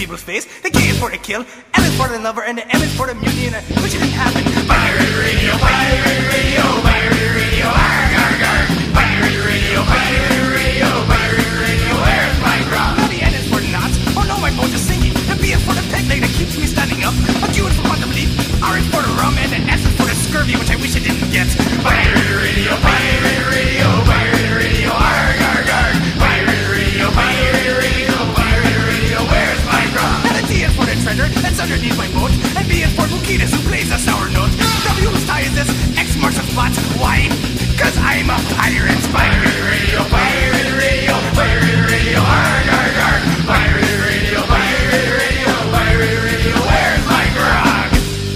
people's face. The K is for the kill, L is for the lover, and the M is for the mutiny, and which didn't happen. Pirate radio, pirate radio, pirate radio, arg, arg, arg. Pirate radio, pirate radio, pirate radio, where's my grog? Now the N is for the knots, oh no, my boat is sinking. The B is for the peg leg that keeps me standing up. The Q is for quantum leap, R is for the rum, and the S is for the scurvy, which I wish I didn't get. Pirate radio, pirate radio, pirate radio, arg, arg, arg. Pirate radio, pirate radio, pirate radio, where's my grog? And the T is for the treasure that's underneath my boat, and B is for Bukitas who plays a sour note. W whose tie is this, X marks the spot. Why? Cause I'm a pirate. Pirate radio, pirate radio, pirate radio, arg, arg, arg. Pirate radio, pirate radio, pirate radio, where's my grog?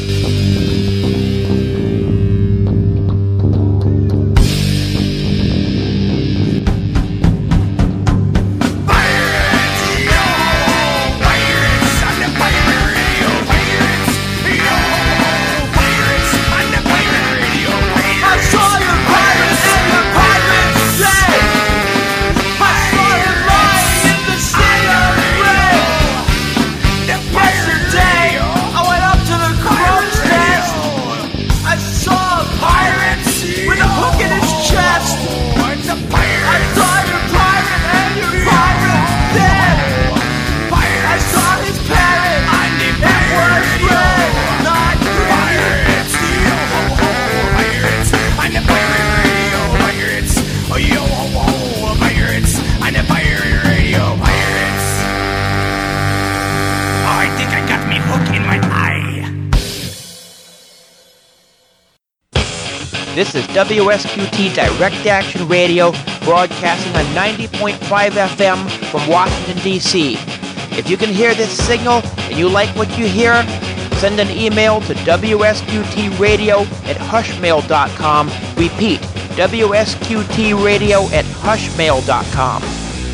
Pirates, yo! Pirates on the pirate radio, pirates, yo! Pirates on the pirate radio, pirates. I saw your pirates in the pirates day. I saw you lying in the sea of red. Yesterday, I went up to the crow's nest. I saw a pirate with a hook in his chest. I saw your pirate and your pirate dead. I saw his parrot. It was red, not pirates. Pirates on the pirate radio, pirates. Oh, yo, oh, pirates on the pirate radio, pirates. Oh, I think I got me hook in my eye. This is WSQT Direct Action Radio, broadcasting on 90.5 FM from Washington, D.C. If you can hear this signal and you like what you hear, send an email to WSQTradio@hushmail.com. Repeat, WSQTradio@hushmail.com.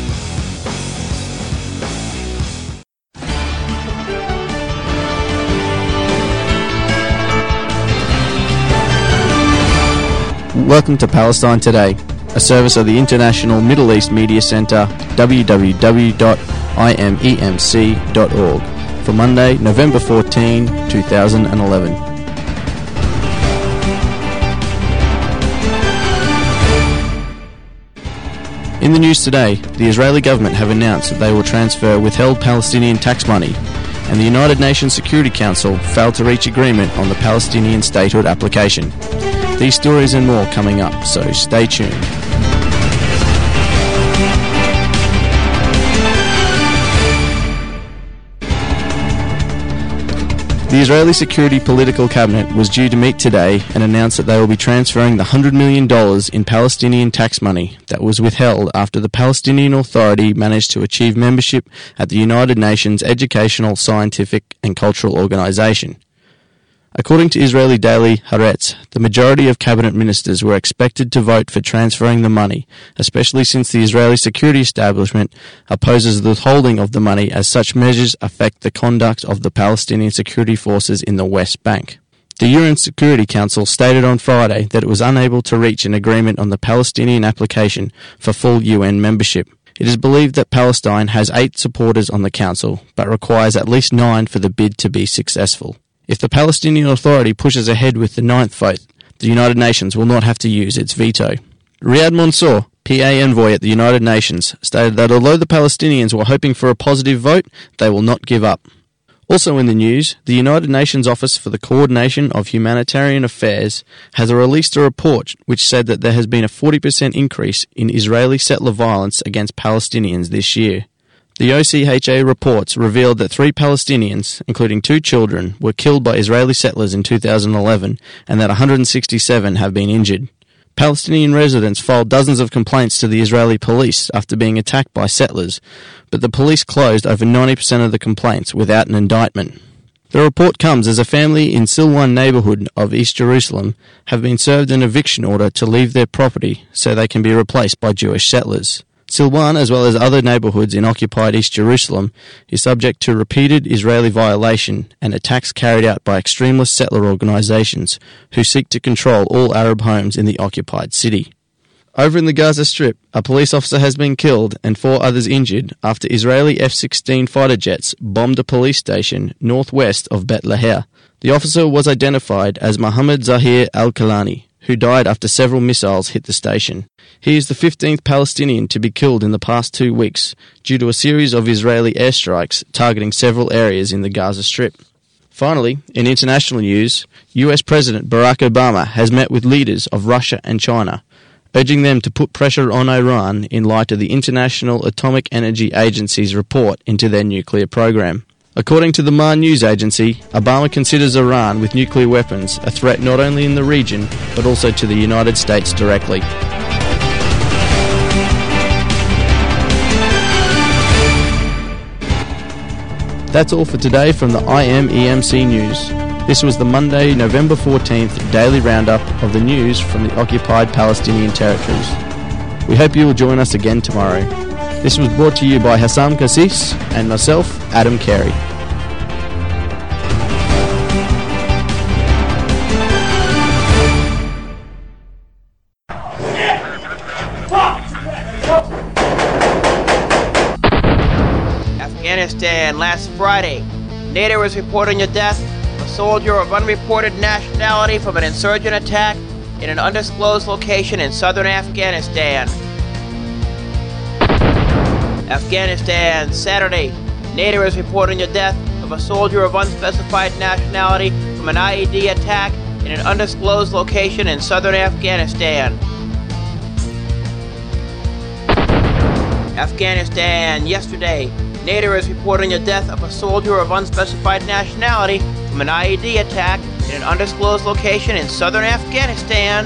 Welcome to Palestine Today, a service of the International Middle East Media Centre, www.imemc.org, for Monday, November 14, 2011. In the news today, the Israeli government have announced that they will transfer withheld Palestinian tax money, and the United Nations Security Council failed to reach agreement on the Palestinian statehood application. These stories and more coming up, so stay tuned. The Israeli Security Political Cabinet was due to meet today and announce that they will be transferring the $100 million in Palestinian tax money that was withheld after the Palestinian Authority managed to achieve membership at the United Nations Educational, Scientific and Cultural Organization. According to Israeli daily Haaretz, the majority of cabinet ministers were expected to vote for transferring the money, especially since the Israeli security establishment opposes the withholding of the money as such measures affect the conduct of the Palestinian security forces in the West Bank. The UN Security Council stated on Friday that it was unable to reach an agreement on the Palestinian application for full UN membership. It is believed that Palestine has 8 supporters on the council, but requires at least 9 for the bid to be successful. If the Palestinian Authority pushes ahead with the 9th vote, the United Nations will not have to use its veto. Riyad Mansour, PA envoy at the United Nations, stated that although the Palestinians were hoping for a positive vote, they will not give up. Also in the news, the United Nations Office for the Coordination of Humanitarian Affairs has released a report which said that there has been a 40% increase in Israeli settler violence against Palestinians this year. The OCHA reports revealed that 3 Palestinians, including 2 children, were killed by Israeli settlers in 2011 and that 167 have been injured. Palestinian residents filed dozens of complaints to the Israeli police after being attacked by settlers, but the police closed over 90% of the complaints without an indictment. The report comes as a family in Silwan neighbourhood of East Jerusalem have been served an eviction order to leave their property so they can be replaced by Jewish settlers. Silwan, as well as other neighbourhoods in occupied East Jerusalem, is subject to repeated Israeli violation and attacks carried out by extremist settler organisations who seek to control all Arab homes in the occupied city. Over in the Gaza Strip, a police officer has been killed and 4 others injured after Israeli F-16 fighter jets bombed a police station northwest of Bet Lahar. The officer was identified as Mohammed Zahir al-Kalani, who died after several missiles hit the station. He is the 15th Palestinian to be killed in the past 2 weeks due to a series of Israeli airstrikes targeting several areas in the Gaza Strip. Finally, in international news, US President Barack Obama has met with leaders of Russia and China, urging them to put pressure on Iran in light of the International Atomic Energy Agency's report into their nuclear program. According to the MAR news agency, Obama considers Iran with nuclear weapons a threat not only in the region, but also to the United States directly. That's all for today from the IMEMC News. This was the Monday, November 14th daily roundup of the news from the occupied Palestinian territories. We hope you will join us again tomorrow. This was brought to you by Hassam Kassis and myself, Adam Carey. Afghanistan, last Friday, NATO is reporting the death of a soldier of unreported nationality from an insurgent attack in an undisclosed location in southern Afghanistan. Afghanistan, Saturday, NATO is reporting the death of a soldier of unspecified nationality from an IED attack in an undisclosed location in southern Afghanistan. Afghanistan, yesterday, NATO is reporting the death of a soldier of unspecified nationality from an IED attack in an undisclosed location in southern Afghanistan.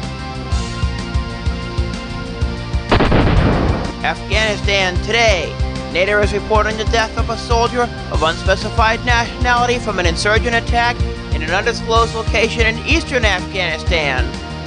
Afghanistan today, NATO is reporting the death of a soldier of unspecified nationality from an insurgent attack in an undisclosed location in eastern Afghanistan.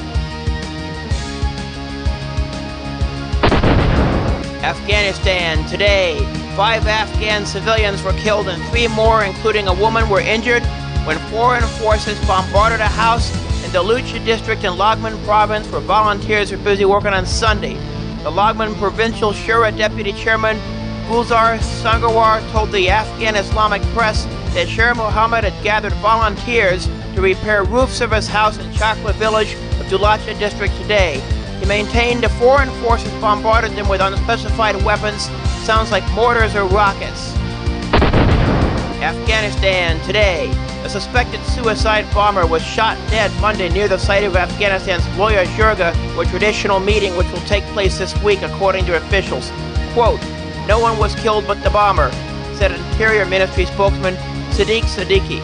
Afghanistan today, 5 Afghan civilians were killed and 3 more, including a woman, were injured when foreign forces bombarded a house in the Lucha district in Laghman province where volunteers were busy working on Sunday. The Laghman Provincial Shura Deputy Chairman Gulzar Sangarwar told the Afghan Islamic press that Sher Mohammed had gathered volunteers to repair roofs of his house in Chakla village of Dulacha district today. He maintained the foreign forces bombarded them with unspecified weapons, sounds like mortars or rockets. Afghanistan today, a suspected suicide bomber was shot dead Monday near the site of Afghanistan's Loya Jirga, a traditional meeting which will take place this week according to officials. Quote, "No one was killed but the bomber," said Interior Ministry spokesman Sadiq Siddiqui.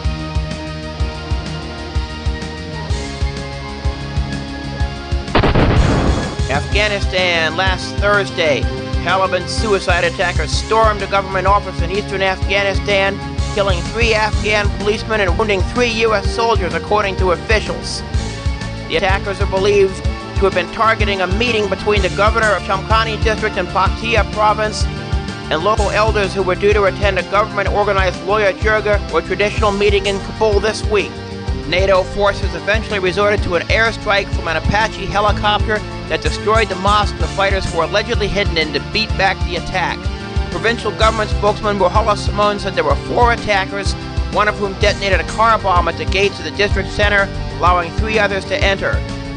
Afghanistan, last Thursday, Taliban suicide attackers stormed a government office in eastern Afghanistan, killing 3 Afghan policemen and wounding 3 U.S. soldiers, according to officials. The attackers are believed to have been targeting a meeting between the governor of Shamkhani district in Paktia province and local elders who were due to attend a government-organized Loya Jirga, or traditional meeting in Kabul this week. NATO forces eventually resorted to an airstrike from an Apache helicopter that destroyed the mosque the fighters were allegedly hidden in to beat back the attack. Provincial government spokesman Muhalla Simone said there were 4 attackers, one of whom detonated a car bomb at the gates of the district center, allowing 3 others to enter.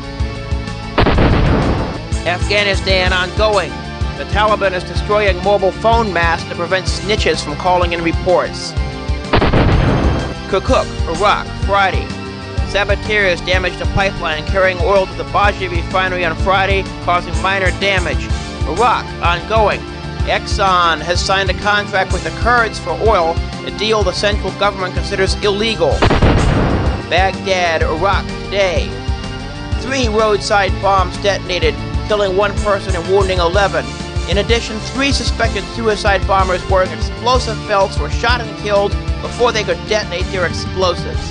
Afghanistan ongoing. The Taliban is destroying mobile phone masts to prevent snitches from calling in reports. Kirkuk, Iraq, Friday. Saboteurs damaged a pipeline carrying oil to the Baji refinery on Friday, causing minor damage. Iraq, ongoing. Exxon has signed a contract with the Kurds for oil, a deal the central government considers illegal. Baghdad, Iraq, today. 3 roadside bombs detonated, killing 1 person and wounding 11. In addition, 3 suspected suicide bombers wearing explosive belts were shot and killed before they could detonate their explosives.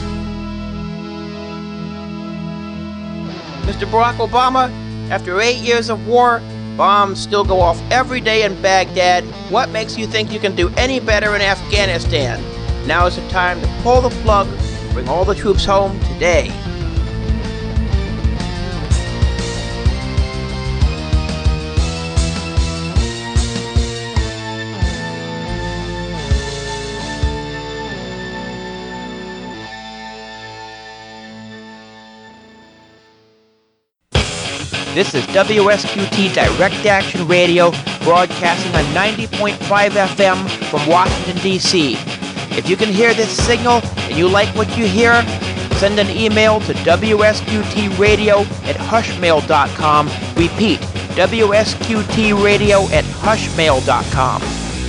Mr. Barack Obama, after 8 years of war, bombs still go off every day in Baghdad. What makes you think you can do any better in Afghanistan? Now is the time to pull the plug, bring all the troops home today. This is WSQT Direct Action Radio, broadcasting on 90.5 FM from Washington, D.C. If you can hear this signal and you like what you hear, send an email to WSQTradio@hushmail.com. Repeat, WSQTradio@hushmail.com.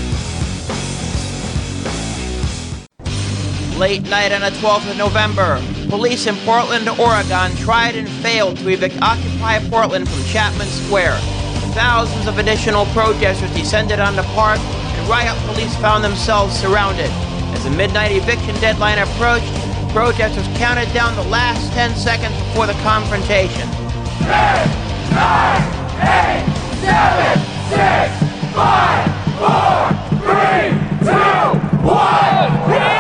Late night on the 12th of November, police in Portland, Oregon tried and failed to evict Occupy Portland from Chapman Square. Thousands of additional protesters descended on the park, and riot police found themselves surrounded. As the midnight eviction deadline approached, protesters counted down the last 10 seconds before the confrontation. 10, 9, 8, 7, 6, 5, 4, 3, 2, 1.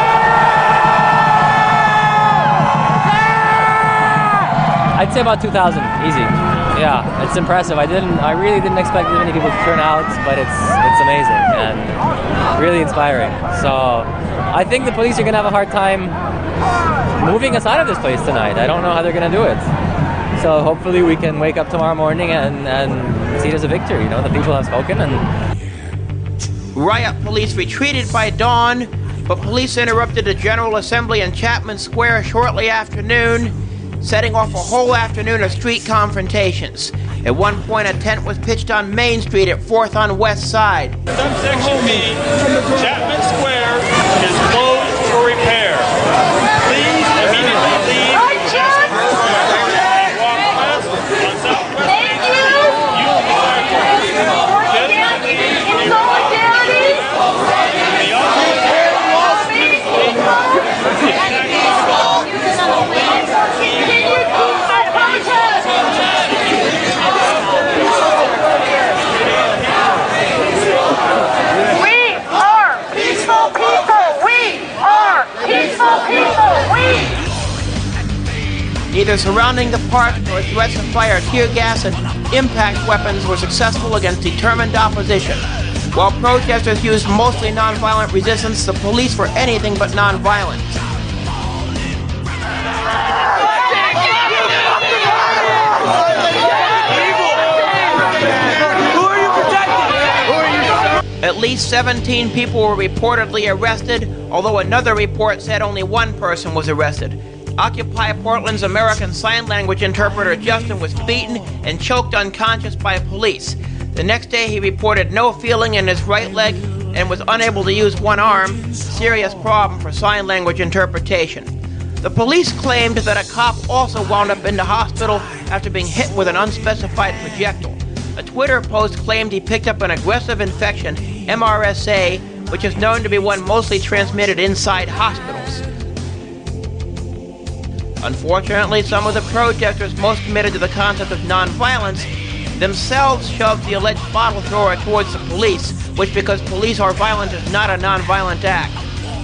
I'd say about 2,000, easy. Yeah, it's impressive. I really didn't expect that many people to turn out, but it's amazing and really inspiring. So I think the police are going to have a hard time moving us out of this place tonight. I don't know how they're going to do it. So hopefully we can wake up tomorrow morning and see it as a victory. You know, the people have spoken. And riot police retreated by dawn, but police interrupted the General Assembly in Chapman Square shortly after noon, setting off a whole afternoon of street confrontations. At one point, a tent was pitched on Main Street at 4th on West Side. Subsection B, Chapman Square is closed for repair. Please immediately leave Chapman Square and walk west on Southwest Main Street. You will be Neither surrounding the park nor threats of fire, tear gas, and impact weapons were successful against determined opposition. While protesters used mostly nonviolent resistance, the police were anything but nonviolent. At least 17 people were reportedly arrested, although another report said only one person was arrested. Occupy Portland's American Sign Language interpreter Justin was beaten and choked unconscious by police. The next day he reported no feeling in his right leg and was unable to use one arm, a serious problem for sign language interpretation. The police claimed that a cop also wound up in the hospital after being hit with an unspecified projectile. A Twitter post claimed he picked up an aggressive infection, MRSA, which is known to be one mostly transmitted inside hospitals. Unfortunately, some of the protesters most committed to the concept of nonviolence themselves shoved the alleged bottle thrower towards the police, which, because police are violent, is not a nonviolent act.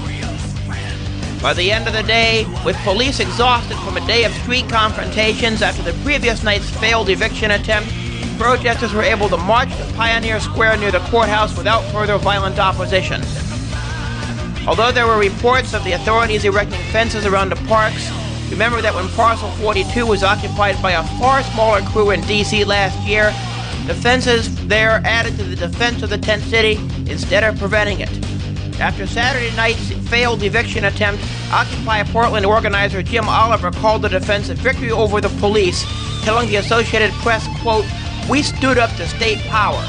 By the end of the day, with police exhausted from a day of street confrontations after the previous night's failed eviction attempt, protesters were able to march to Pioneer Square near the courthouse without further violent opposition. Although there were reports of the authorities erecting fences around the parks, remember that when Parcel 42 was occupied by a far smaller crew in D.C. last year, the fences there added to the defense of the tent city instead of preventing it. After Saturday night's failed eviction attempt, Occupy Portland organizer Jim Oliver called the defense a victory over the police, telling the Associated Press, quote, "We stood up to state power."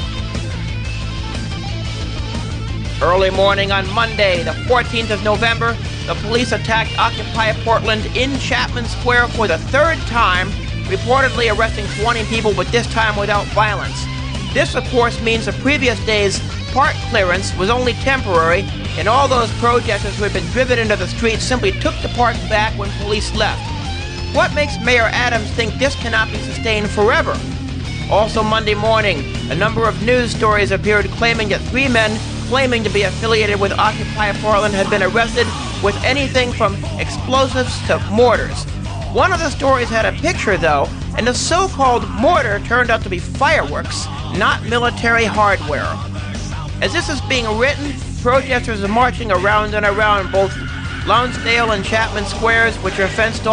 Early morning on Monday, the 14th of November, the police attacked Occupy Portland in Chapman Square for the third time, reportedly arresting 20 people, but this time without violence. This, of course, means the previous day's park clearance was only temporary, and all those protesters who had been driven into the streets simply took the park back when police left. What makes Mayor Adams think this cannot be sustained forever? Also Monday morning, a number of news stories appeared claiming that 3 men claiming to be affiliated with Occupy Portland had been arrested with anything from explosives to mortars. One of the stories had a picture, though, and the so-called mortar turned out to be fireworks, not military hardware. As this is being written, protesters are marching around and around both Lonsdale and Chapman Squares, which are fenced off,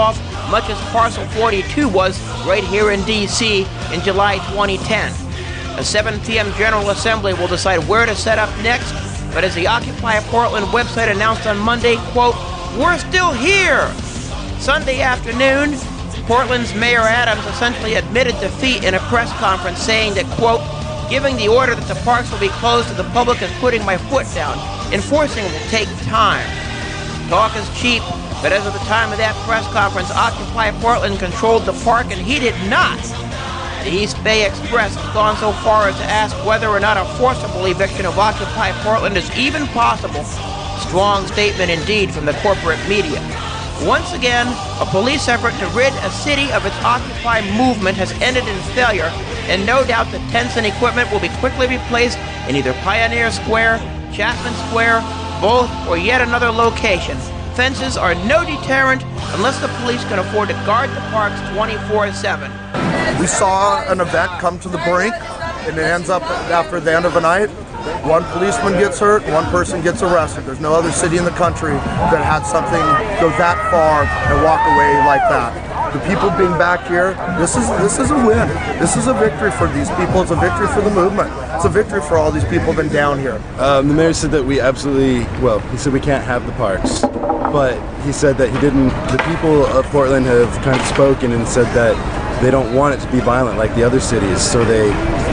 much as Parcel 42 was right here in D.C. in July 2010. A 7 p.m. General Assembly will decide where to set up next, but as the Occupy Portland website announced on Monday, quote, "We're still here!" Sunday afternoon, Portland's Mayor Adams essentially admitted defeat in a press conference, saying that, quote, "Giving the order that the parks will be closed to the public is putting my foot down. Enforcing it will take time." Talk is cheap, but as of the time of that press conference, Occupy Portland controlled the park, and he did not. The East Bay Express has gone so far as to ask whether or not a forcible eviction of Occupy Portland is even possible. Strong statement indeed from the corporate media. Once again, a police effort to rid a city of its Occupy movement has ended in failure, and no doubt the tents and equipment will be quickly replaced in either Pioneer Square, Chapman Square, both, or yet another location. Fences are no deterrent unless the police can afford to guard the parks 24/7. We saw an event come to the brink, and it ends up after the end of the night. One policeman gets hurt, one person gets arrested. There's no other city in the country that had something go that far and walk away like that. The people being back here, this is a win. This is a victory for these people. It's a victory for the movement. It's a victory for all these people been down here. The mayor said that he said we can't have the parks. But he said that the people of Portland have kind of spoken and said that they don't want it to be violent like the other cities, so they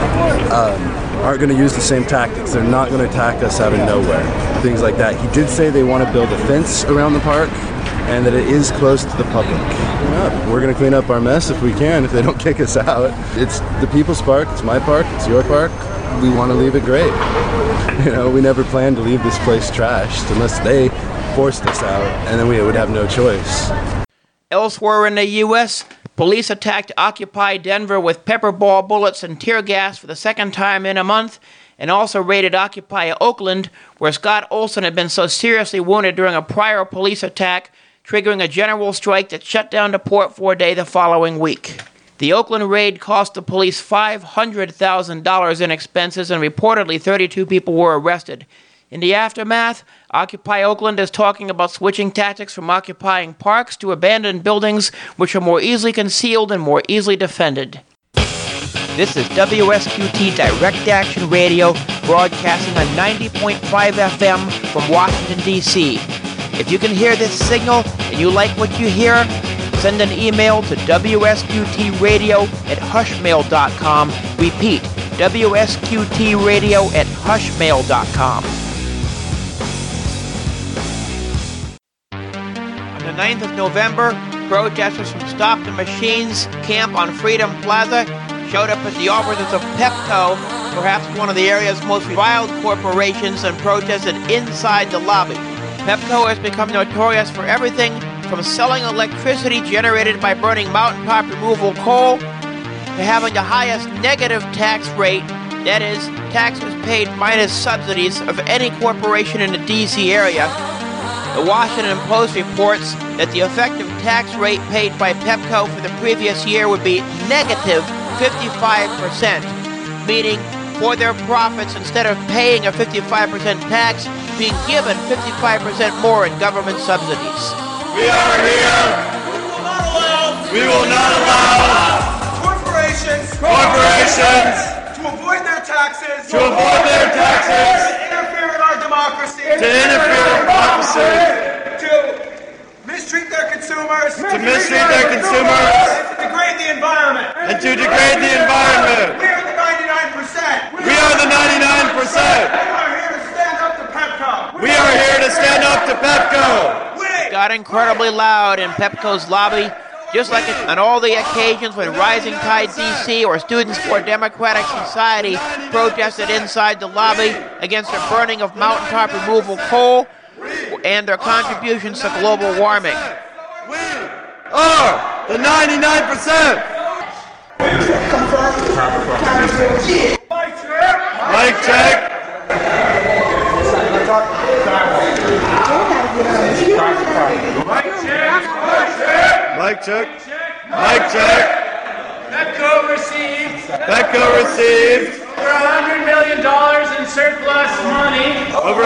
aren't going to use the same tactics. They're not going to attack us out of nowhere, things like that. He did say they want to build a fence around the park and that it is close to the public. We're going to clean up our mess if we can, if they don't kick us out. It's the people's park, it's my park, it's your park. We want to leave it great. We never planned to leave this place trashed unless they forced us out, and then we would have no choice. Elsewhere in the U.S., police attacked Occupy Denver with pepper ball bullets and tear gas for the second time in a month, and also raided Occupy Oakland, where Scott Olson had been so seriously wounded during a prior police attack, triggering a general strike that shut down the port for a day the following week. The Oakland raid cost the police $500,000 in expenses, and reportedly 32 people were arrested. In the aftermath, Occupy Oakland is talking about switching tactics from occupying parks to abandoned buildings, which are more easily concealed and more easily defended. This is WSQT Direct Action Radio, broadcasting on 90.5 FM from Washington, D.C. If you can hear this signal and you like what you hear, send an email to WSQTradio@hushmail.com. Repeat, WSQTradio@hushmail.com. On the 9th of November, protesters from Stop the Machines camp on Freedom Plaza showed up as the officers of Pepco, perhaps one of the area's most reviled corporations, and protested inside the lobby. Pepco has become notorious for everything from selling electricity generated by burning mountaintop removal coal to having the highest negative tax rate, that is, taxes paid minus subsidies, of any corporation in the D.C. area. The Washington Post reports that the effective tax rate paid by Pepco for the previous year would be negative 55%, meaning for their profits, instead of paying a 55% tax, being given 55% more in government subsidies. We are here. We will not allow corporations to avoid their taxes, to interfere in our democracy, to mistreat their consumers, and to degrade the environment. We are the 99%. We are the 99%. We are here to stand up to Pepco. We are here to stand up to Pepco. It got incredibly loud in Pepco's lobby, just like on all the occasions when Rising Tide DC or Students for Democratic Society protested inside the lobby against the burning of mountaintop removal coal and their contributions to global warming. We are the 99%. Mic check. Mic check. Pepco received over $100 million in surplus money. Over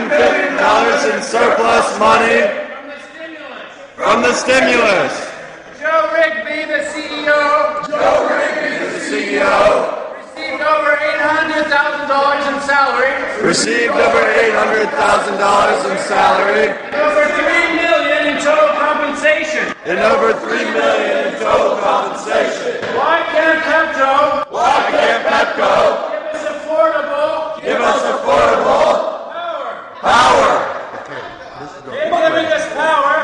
$150 in surplus money From the stimulus. Rigby, the CEO. Joe Rigby, the CEO. Received over $800,000 in salary. Received over $800,000 in salary. And over $3 million in total compensation. And over $3 million in total compensation. Why can't Pepco? Why can't Pepco Give us affordable power? They're giving us power.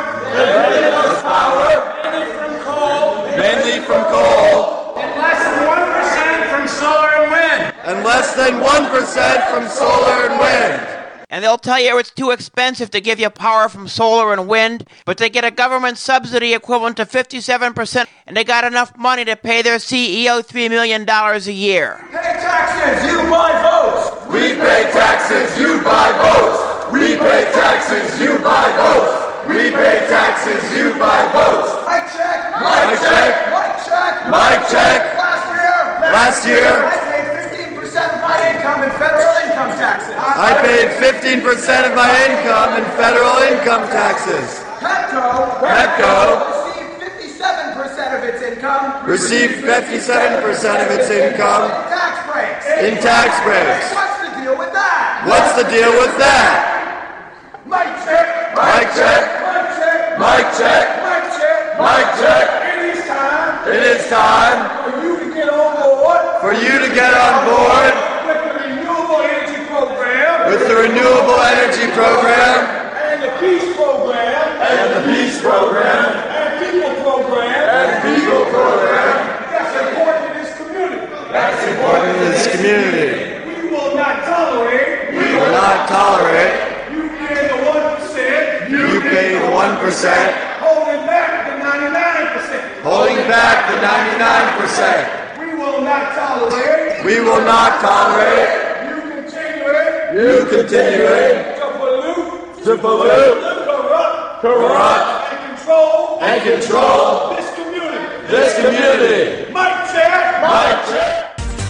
Mainly from coal. And less than 1% from solar and wind. And less than 1% from solar and wind. And they'll tell you it's too expensive to give you power from solar and wind, but they get a government subsidy equivalent to 57%, and they got enough money to pay their CEO $3 million a year. Pay taxes, you buy votes. We pay taxes, you buy votes. We pay taxes, you buy votes. We pay taxes, you buy votes. Mic check. Mic check. Mic check. Mic check. Last year. Last year. Of my income in federal income taxes. I paid 15% of my income in federal income taxes. Pepco received 57% of its income. Received 57% of its income In tax breaks. What's the deal with that? What's the deal with that? Mic check. Mic check. Mic check. Mic check. Mic check. Mic check. It is time. It is time For you to get on board. for you to get on board With the renewable energy program. with the renewable energy program And the peace program. and the peace program And people program. and people program. That's important to this community. That's important to this community. We will not tolerate. We will not tolerate You pay the 1%. you pay the 1%, Holding back the 99%. holding back the 99%. We will not tolerate. We will not tolerate you continuing to pollute, corrupt, and control this community. Mic check. Mic check.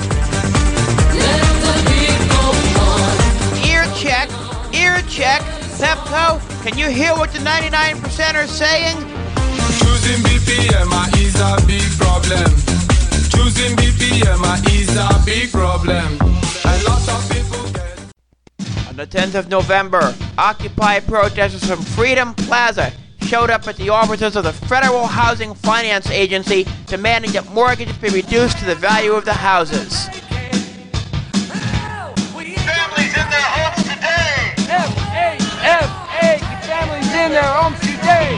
Ear check. Pepco, can you hear what the 99% are saying? Choosing BPM is a big problem. Choosing BPM is a big problem. A lot of people get... On the 10th of November, Occupy protesters from Freedom Plaza showed up at the offices of the Federal Housing Finance Agency demanding that mortgages be reduced to the value of the houses. Families in their homes today. F-A-F-A, families in their homes today.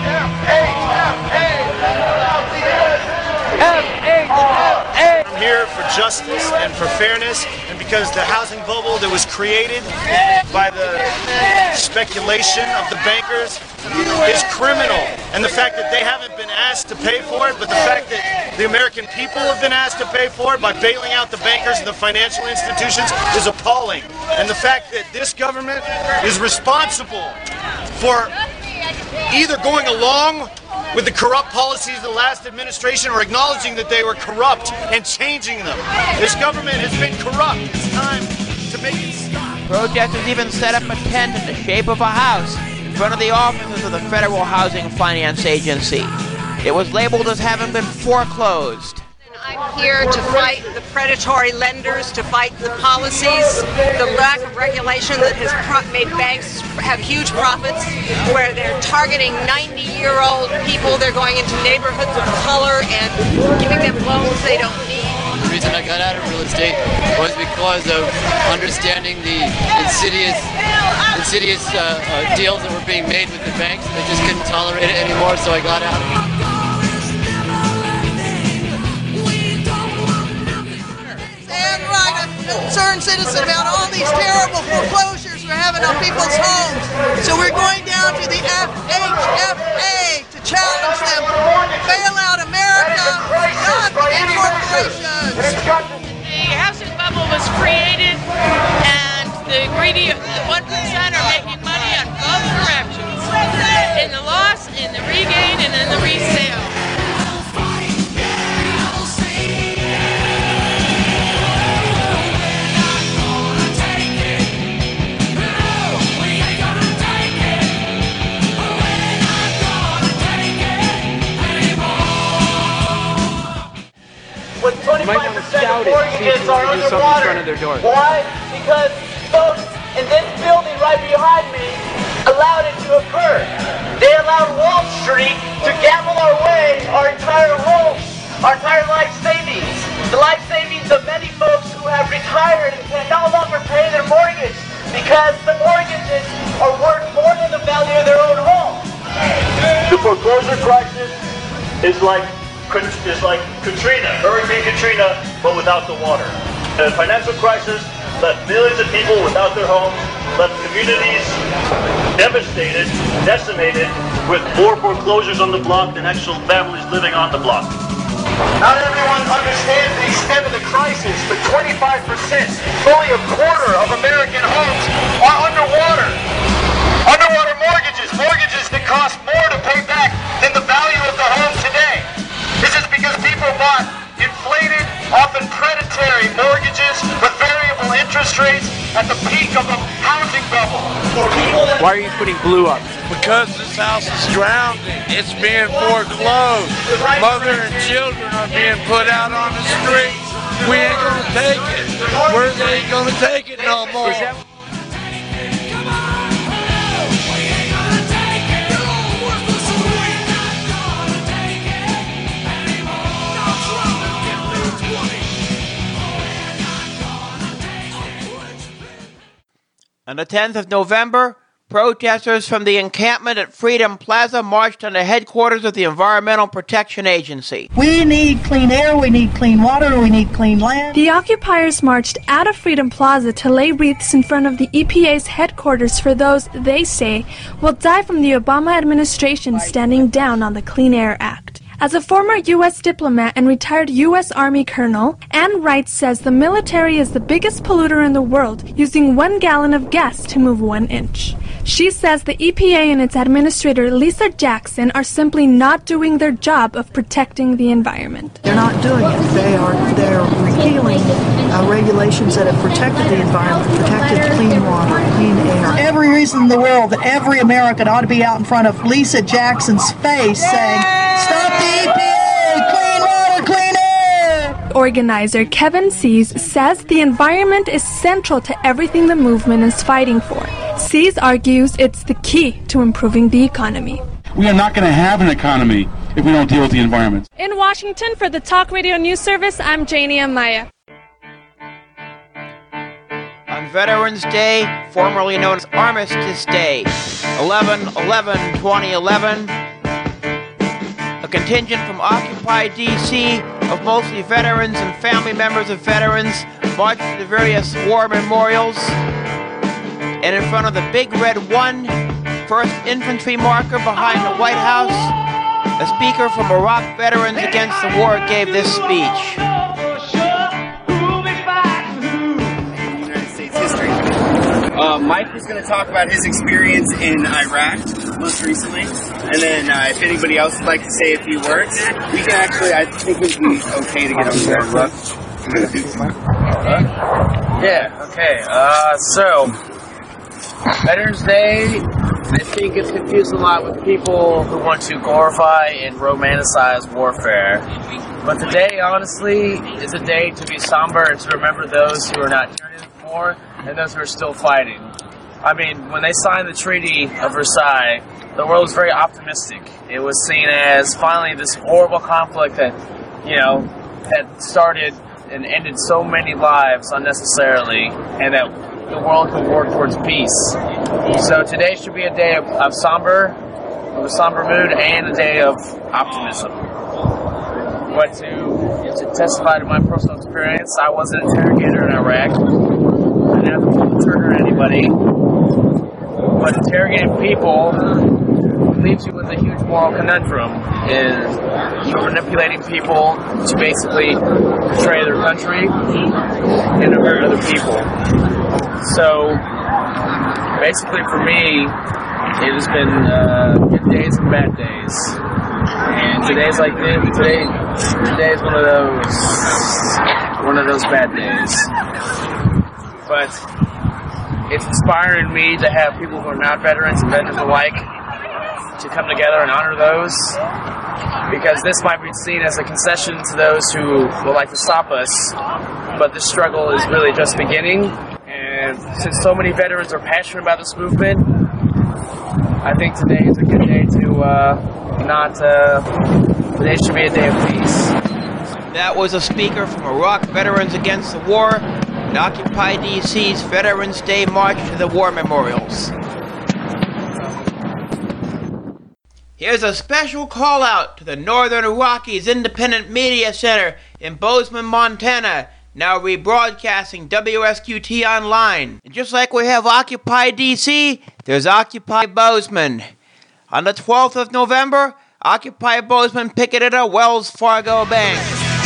F-A-F-A. I'm here for justice and for fairness, and because the housing bubble that was created by the speculation of the bankers is criminal. And the fact that they haven't been asked to pay for it, but the fact that the American people have been asked to pay for it by bailing out the bankers and the financial institutions is appalling. And the fact that this government is responsible for either going along with the corrupt policies of the last administration or acknowledging that they were corrupt and changing them. This government has been corrupt. It's time to make it stop. Protesters even set up a tent in the shape of a house in front of the offices of the Federal Housing Finance Agency. It was labeled as having been foreclosed. I'm here to fight the predatory lenders, to fight the policies, the lack of regulation that has made banks have huge profits, where they're targeting 90-year-old people. They're going into neighborhoods of color and giving them loans they don't need. The reason I got out of real estate was because of understanding the insidious deals that were being made with the banks. They just couldn't tolerate it anymore, so I got out. Concerned citizen about all these terrible foreclosures we're having on people's homes. So we're going down to the FHFA to challenge them. Bail out America, not the corporations. The housing bubble was created and the greedy 1% are making money on both directions. In the loss, in the regain, and in the resale. mortgages are underwater. Why? Because folks in this building right behind me allowed it to occur. They allowed Wall Street to gamble away our entire homes, our entire life savings, the life savings of many folks who have retired and can no longer pay their mortgage because the mortgages are worth more than the value of their own home. The foreclosure crisis is like Katrina, Hurricane Katrina, but without the water. The financial crisis left millions of people without their homes, left communities devastated, decimated, with more foreclosures on the block than actual families living on the block. Not everyone understands the extent of the crisis, but 25%, fully a quarter of American homes are underwater. Underwater mortgages that cost more to pay back than the value of the home today. This is because people bought inflated, often predatory mortgages with variable interest rates at the peak of the housing bubble. Why are you putting blue up? Because this house is drowning. It's being foreclosed. Mother and children are being put out on the streets. We ain't gonna take it. We ain't gonna take it no more. On the 10th of November, protesters from the encampment at Freedom Plaza marched on the headquarters of the Environmental Protection Agency. We need clean air, we need clean water, we need clean land. The occupiers marched out of Freedom Plaza to lay wreaths in front of the EPA's headquarters for those, they say, will die from the Obama administration standing down on the Clean Air Act. As a former U.S. diplomat and retired U.S. Army colonel, Ann Wright says the military is the biggest polluter in the world, using 1 gallon of gas to move 1 inch. She says the EPA and its administrator, Lisa Jackson, are simply not doing their job of protecting the environment. They're not doing it. They're repealing regulations that have protected the environment, protected clean water, clean air. Every reason in the world that every American ought to be out in front of Lisa Jackson's face saying, "Stop the EPA! Clean water, clean air!" Organizer Kevin Sees says the environment is central to everything the movement is fighting for. Sees argues it's the key to improving the economy. We are not going to have an economy if we don't deal with the environment. In Washington, for the Talk Radio News Service, I'm Janie Amaya. On Veterans Day, formerly known as Armistice Day, 11/11/2011, a contingent from Occupy D.C. of mostly veterans and family members of veterans marched to the various war memorials, and in front of the Big Red 1, 1st Infantry marker behind the White House, a speaker from Iraq Veterans Against the War gave this speech. Mike was going to talk about his experience in Iraq most recently, and then if anybody else would like to say a few words, we can actually, I think it would be okay to get up there. Yeah, okay. So, Veterans Day, I think it's confused a lot with people who want to glorify and romanticize warfare. But today, honestly, is a day to be somber and to remember those who are not here anymore and those who are still fighting. I mean, when they signed the Treaty of Versailles, the world was very optimistic. It was seen as finally this horrible conflict that, had started and ended so many lives unnecessarily, and that the world could work towards peace. So today should be a day of a somber mood and a day of optimism. But to testify to my personal experience, I was an interrogator in Iraq. I didn't have to pull the trigger on anybody. But interrogating people leaves you with a huge moral conundrum. You're manipulating people to basically betray their country and to hurt other people. So basically for me, it has been good days and bad days. And today's like this. Today is one of those bad days. But it's inspiring me to have people who are not veterans and veterans alike to come together and honor those because this might be seen as a concession to those who would like to stop us, but this struggle is really just beginning, and since so many veterans are passionate about this movement, I think today is a good day today should be a day of peace. That was a speaker from Iraq Veterans Against the War at Occupy DC's Veterans Day March to the War Memorials. Here's a special call out to the Northern Rockies Independent Media Center in Bozeman, Montana, now rebroadcasting WSQT Online. And just like we have Occupy DC, there's Occupy Bozeman. On the 12th of November, Occupy Bozeman picketed a Wells Fargo Bank.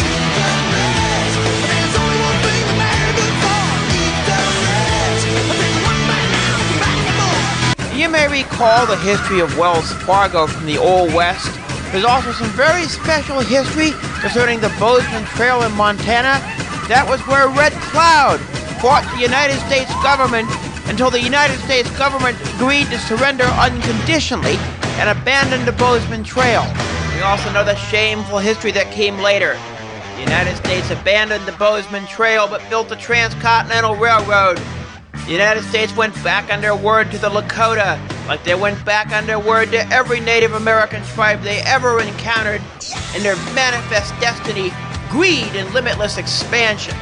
You may recall the history of Wells Fargo from the Old West. There's also some very special history concerning the Bozeman Trail in Montana. That was where Red Cloud fought the United States government until the United States government agreed to surrender unconditionally and abandoned the Bozeman Trail. We also know the shameful history that came later. The United States abandoned the Bozeman Trail but built the Transcontinental Railroad. The United States went back on their word to the Lakota, like they went back on their word to every Native American tribe they ever encountered in their manifest destiny, greed, and limitless expansion.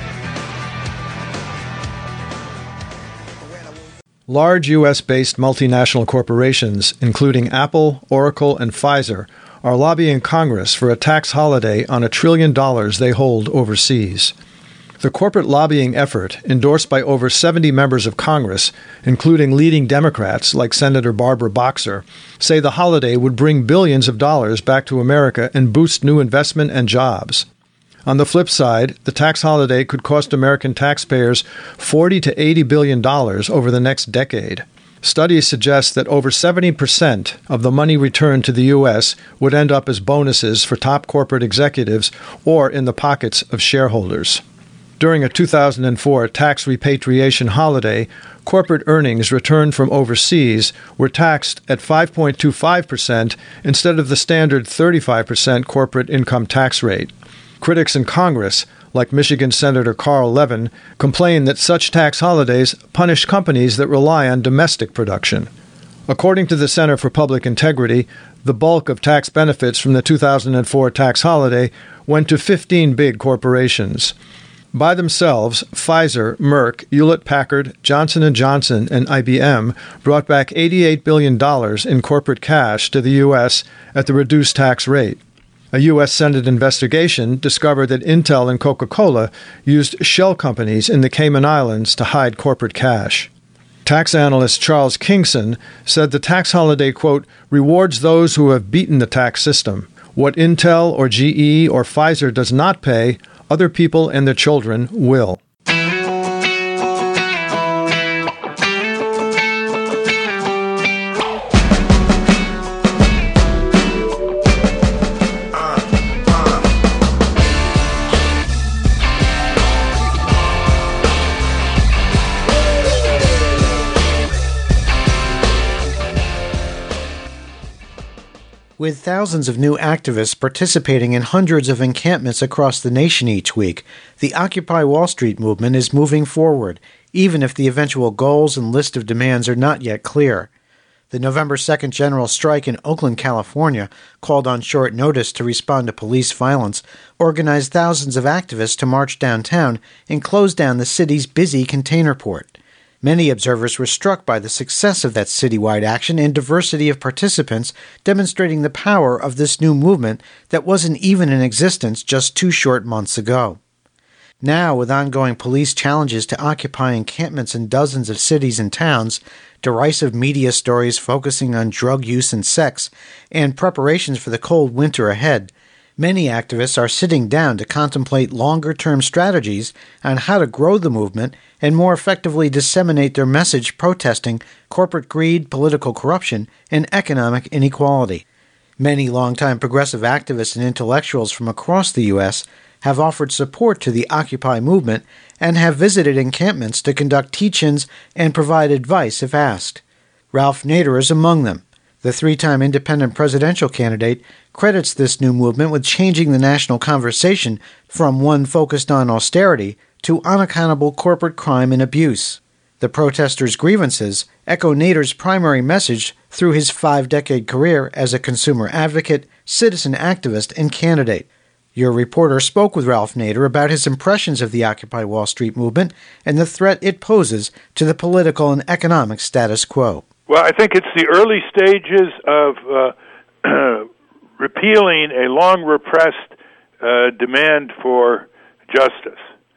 Large U.S.-based multinational corporations, including Apple, Oracle, and Pfizer, are lobbying Congress for a tax holiday on $1 trillion they hold overseas. The corporate lobbying effort, endorsed by over 70 members of Congress, including leading Democrats like Senator Barbara Boxer, say the holiday would bring billions of dollars back to America and boost new investment and jobs. On the flip side, the tax holiday could cost American taxpayers $40 to $80 billion over the next decade. Studies suggest that over 70% of the money returned to the U.S. would end up as bonuses for top corporate executives or in the pockets of shareholders. During a 2004 tax repatriation holiday, corporate earnings returned from overseas were taxed at 5.25% instead of the standard 35% corporate income tax rate. Critics in Congress, like Michigan Senator Carl Levin, complain that such tax holidays punish companies that rely on domestic production. According to the Center for Public Integrity, the bulk of tax benefits from the 2004 tax holiday went to 15 big corporations. By themselves, Pfizer, Merck, Hewlett-Packard, Johnson & Johnson, and IBM brought back $88 billion in corporate cash to the U.S. at the reduced tax rate. A U.S. Senate investigation discovered that Intel and Coca-Cola used shell companies in the Cayman Islands to hide corporate cash. Tax analyst Charles Kingson said the tax holiday, quote, rewards those who have beaten the tax system. What Intel or GE or Pfizer does not pay, other people and their children will. With thousands of new activists participating in hundreds of encampments across the nation each week, the Occupy Wall Street movement is moving forward, even if the eventual goals and list of demands are not yet clear. The November 2nd general strike in Oakland, California, called on short notice to respond to police violence, organized thousands of activists to march downtown and close down the city's busy container port. Many observers were struck by the success of that citywide action and diversity of participants, demonstrating the power of this new movement that wasn't even in existence just 2 short months ago. Now, with ongoing police challenges to occupy encampments in dozens of cities and towns, derisive media stories focusing on drug use and sex, and preparations for the cold winter ahead, many activists are sitting down to contemplate longer-term strategies on how to grow the movement and more effectively disseminate their message protesting corporate greed, political corruption, and economic inequality. Many longtime progressive activists and intellectuals from across the U.S. have offered support to the Occupy movement and have visited encampments to conduct teach-ins and provide advice if asked. Ralph Nader is among them. The three-time independent presidential candidate credits this new movement with changing the national conversation from one focused on austerity to unaccountable corporate crime and abuse. The protesters' grievances echo Nader's primary message through his 5-decade career as a consumer advocate, citizen activist, and candidate. Your reporter spoke with Ralph Nader about his impressions of the Occupy Wall Street movement and the threat it poses to the political and economic status quo. Well, I think it's the early stages of repealing a long-repressed demand for justice.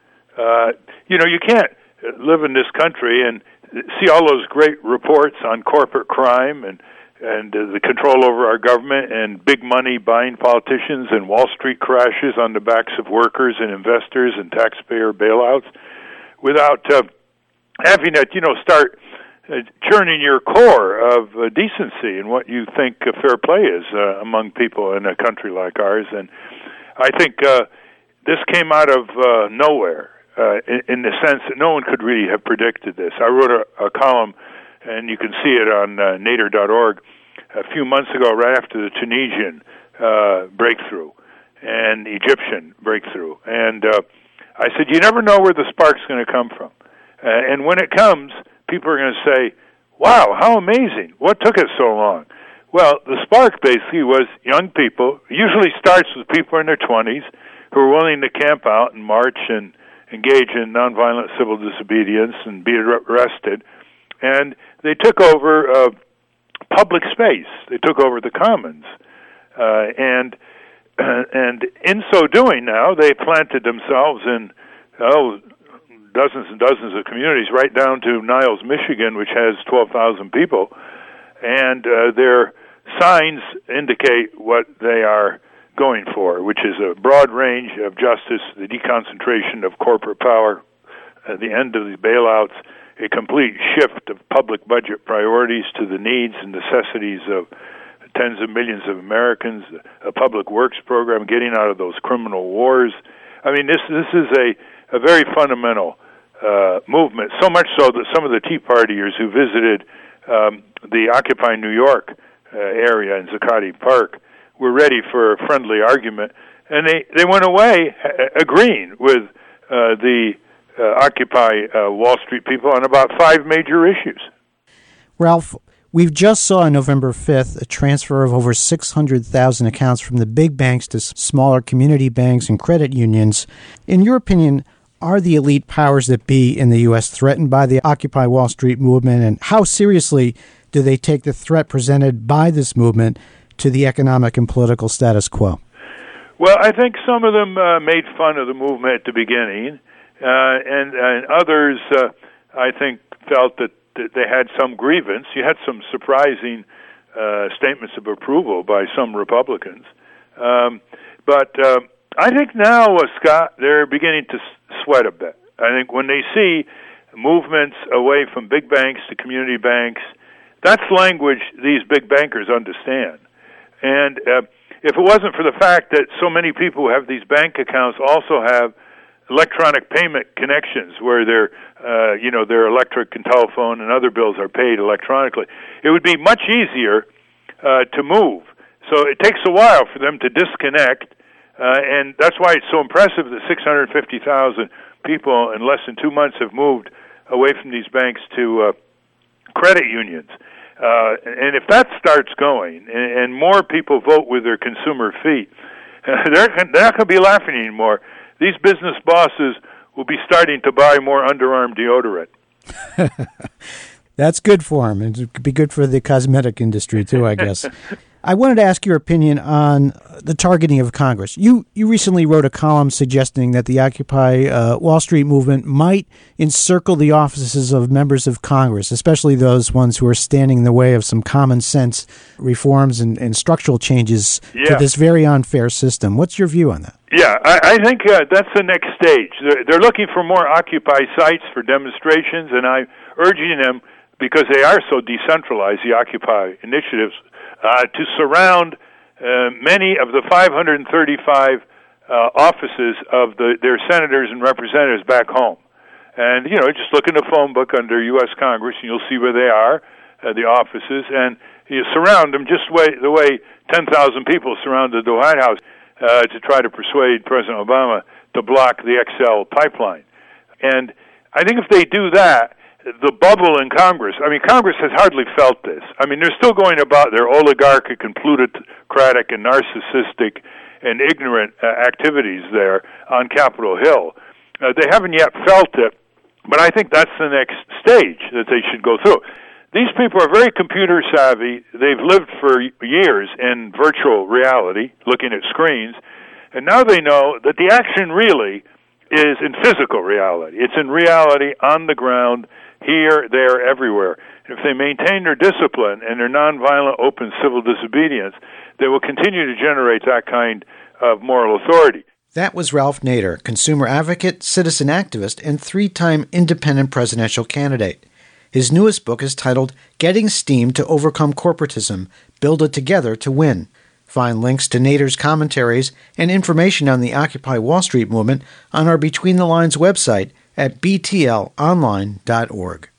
You can't live in this country and see all those great reports on corporate crime and the control over our government and big money buying politicians and Wall Street crashes on the backs of workers and investors and taxpayer bailouts without having it, start churning your core of decency and what you think fair play is among people in a country like ours. And I think this came out of nowhere in the sense that no one could really have predicted this. I wrote a column, and you can see it on nader.org, a few months ago right after the Tunisian breakthrough and Egyptian breakthrough. And I said, you never know where the spark's going to come from. And when it comes, people are going to say, wow, how amazing. What took it so long? Well, the spark basically was young people. It usually starts with people in their 20s who are willing to camp out and march and engage in nonviolent civil disobedience and be arrested. And they took over public space. They took over the commons. And in so doing now, they planted themselves in dozens and dozens of communities, right down to Niles, Michigan, which has 12,000 people. And their signs indicate what they are going for, which is a broad range of justice, the deconcentration of corporate power, the end of the bailouts, a complete shift of public budget priorities to the needs and necessities of tens of millions of Americans, a public works program, getting out of those criminal wars. I mean, this is a very fundamental movement, so much so that some of the Tea Partiers who visited the Occupy New York area in Zuccotti Park were ready for a friendly argument, and they went away agreeing with the Occupy Wall Street people on about 5 major issues. Ralph, we just saw on November 5th a transfer of over 600,000 accounts from the big banks to smaller community banks and credit unions. In your opinion, are the elite powers that be in the U.S. threatened by the Occupy Wall Street movement, and how seriously do they take the threat presented by this movement to the economic and political status quo? Well, I think some of them made fun of the movement at the beginning, and others, I think, felt that they had some grievance. You had some surprising statements of approval by some Republicans. But I think now, Scott, they're beginning to sweat a bit. I think when they see movements away from big banks to community banks, that's language these big bankers understand. And if it wasn't for the fact that so many people who have these bank accounts also have electronic payment connections where their electric and telephone and other bills are paid electronically, it would be much easier to move. So it takes a while for them to disconnect, and that's why it's so impressive that 650,000 people in less than 2 months have moved away from these banks to credit unions. And if that starts going, and more people vote with their consumer feet, they're not going to be laughing anymore. These business bosses will be starting to buy more underarm deodorant. That's good for them. It could be good for the cosmetic industry, too, I guess. I wanted to ask your opinion on the targeting of Congress. You recently wrote a column suggesting that the Occupy Wall Street movement might encircle the offices of members of Congress, especially those ones who are standing in the way of some common sense reforms and structural changes to this very unfair system. What's your view on that? Yeah, I think that's the next stage. They're looking for more Occupy sites for demonstrations, and I'm urging them, because they are so decentralized, the Occupy initiatives, to surround many of the 535 offices of their senators and representatives back home. And, just look in the phone book under U.S. Congress, and you'll see where they are, the offices, and You surround them just the way 10,000 people surrounded the White House to try to persuade President Obama to block the XL pipeline. And I think if they do that, the bubble in Congress, Congress has hardly felt this. They're still going about their oligarchic and plutocratic and narcissistic and ignorant activities there on Capitol Hill. They haven't yet felt it, but I think that's the next stage that they should go through. These people are very computer savvy. They've lived for years in virtual reality, looking at screens, and now they know that the action really is in physical reality. It's in reality on the ground, here, there, everywhere. If they maintain their discipline and their nonviolent, open civil disobedience, they will continue to generate that kind of moral authority. That was Ralph Nader, consumer advocate, citizen activist, and 3-time independent presidential candidate. His newest book is titled Getting Steam to Overcome Corporatism, Build It Together to Win. Find links to Nader's commentaries and information on the Occupy Wall Street movement on our Between the Lines website at btlonline.org.